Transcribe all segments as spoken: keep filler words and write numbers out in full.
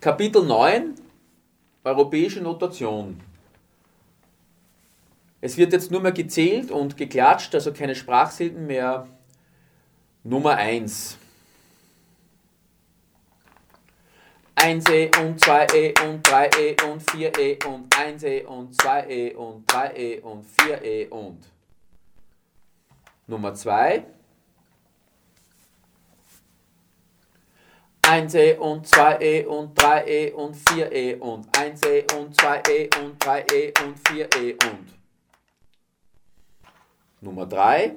Kapitel neun, Europäische Notation. Es wird jetzt nur mehr gezählt und geklatscht, also keine Sprachsilben mehr. Nummer eins. eins E und zwei E und drei E und vier E und eins E und zwei E und drei E und vier E und. Nummer zwei. eins E und zwei E und drei E und vier E und eins E und zwei E und drei E und vier E und. Nummer drei.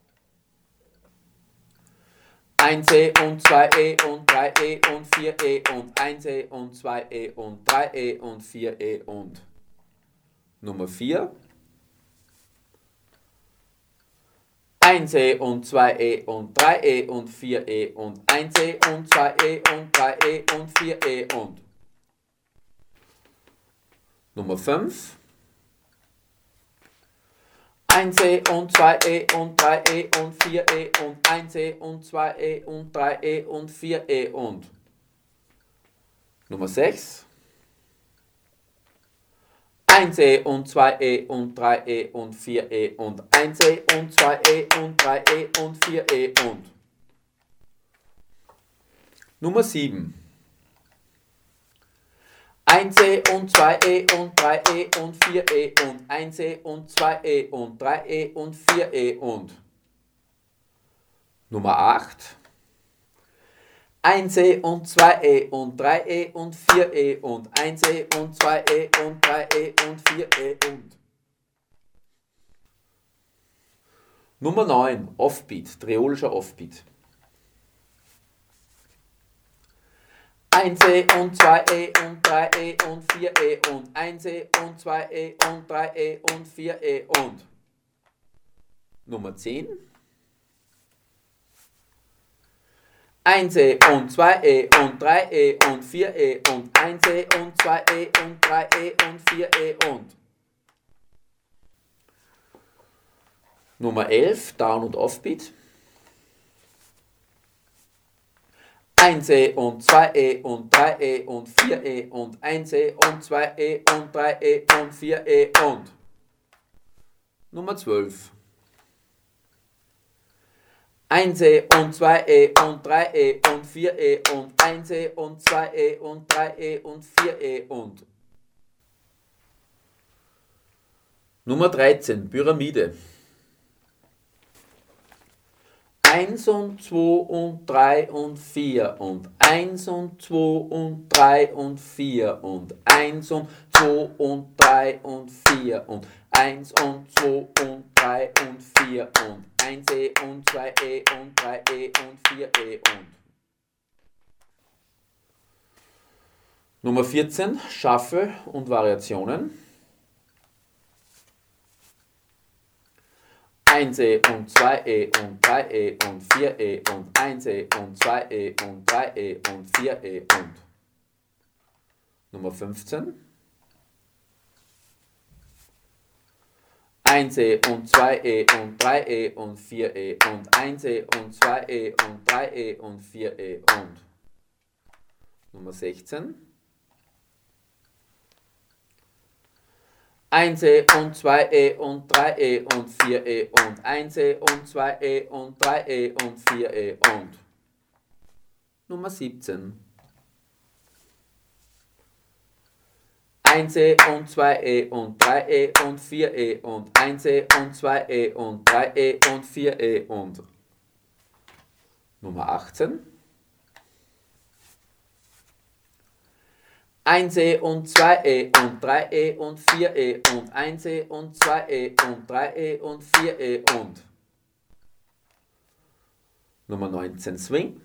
eins E und zwei E und drei E und vier E und eins E und zwei E und drei E und vier E und. Nummer vier. eins E und zwei E und drei E und vier E und eins E und zwei E und drei E und vier E und. Nummer fünf. eins E und zwei E und drei E und vier E und eins E und zwei E und drei E und vier E und. Nummer sechs. eins E und zwei E und drei E und vier E und eins E und zwei E und drei E und vier E und. Nummer sieben. eins E und zwei E und drei E und vier E und eins E und zwei E und drei E und vier E und. Nummer acht. eins E und zwei E und drei E und vier E und eins E und zwei E und drei E und vier E und. Nummer neun. Offbeat, triolischer Offbeat. eins E und zwei E und drei E und vier E und eins E und zwei E und drei E und vier E und. Nummer zehn. eins E und zwei E und drei E und vier E und eins E und zwei E und drei E und vier E und. Nummer elf, Down- und Offbeat. eins E und zwei E und drei E und vier E und eins E und zwei E und drei E und vier E und. Nummer zwölf. eins E und zwei E und drei E und vier E und eins E und zwei E und drei E und vier E und. Nummer dreizehn, Pyramide. eins und zwei und drei und vier und eins und zwei und drei und vier und eins und zwei und drei und vier und eins und zwei und drei und vier und eins E und zwei E und drei E und vier E und. Nummer vierzehn, Shuffle und Variationen. eins E und zwei E und drei E und vier E und eins E und zwei E und drei E und vier E und. Nummer fünfzehn. eins E und zwei E und drei E und vier E und eins E und zwei E und drei E und vier E und. Nummer sechzehn. eins E und zwei E und drei E und vier E und eins E und zwei E und drei E und vier E und. Nummer siebzehn. eins E und zwei E und drei E und vier E und eins E und zwei E und drei E und vier E und. Nummer achtzehn. eins E und zwei E und drei E und vier E und eins E und zwei E und drei E und vier E und. Nummer neunzehn, Swing.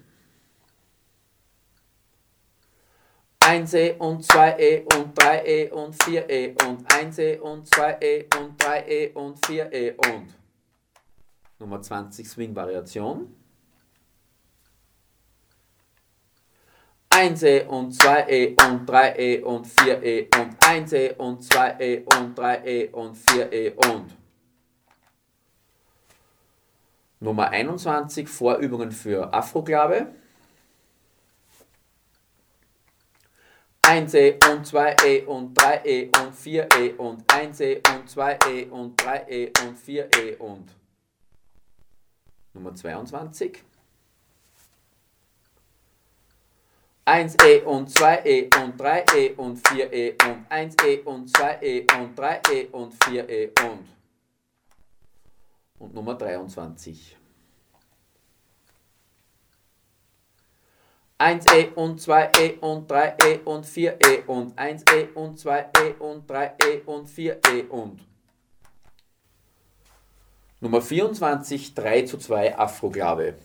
eins E und zwei E und drei E und vier E und eins E und zwei E und drei E und vier E und. Nummer zwanzig, Swing-Variation. eins E und zwei E und drei E und vier E und eins E und zwei E und drei E und vier E und. Nummer einundzwanzig, Vorübungen für Afroklabe. eins E und zwei E und drei E und vier E und eins E und zwei E und drei E und vier E und Nummer zweiundzwanzig. eins E und zwei E und drei E und vier E und eins E und zwei E und drei E und vier E und und Nummer dreiundzwanzig. eins E und zwei E und drei E und vier E und eins E und zwei E und drei E und vier E und Nummer vierundzwanzig, drei zu zwei Afroklave.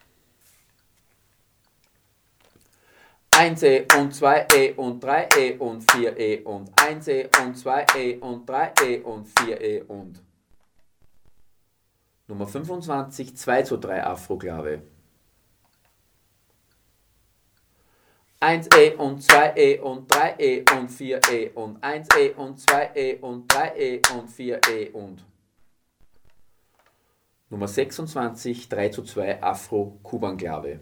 eins E und zwei E und drei E und vier E und eins E und zwei E und drei E und vier E und Nummer fünfundzwanzig, zwei zu drei Afroklave. eins E und zwei E und drei E und vier E und eins E und zwei E und drei E und vier E und Nummer sechsundzwanzig, drei zu zwei Afro-Kubanklave.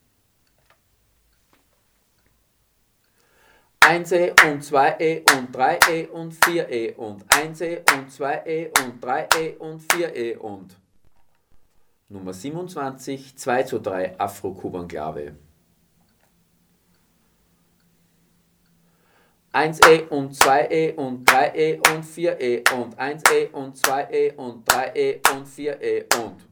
eins E und zwei E und drei E und vier E und eins E und zwei E und drei E und vier E und Nummer siebenundzwanzig, zwei zu drei Afro-Kubanklave. eins E und zwei E und drei E und vier E und eins E und zwei E und drei E und vier E und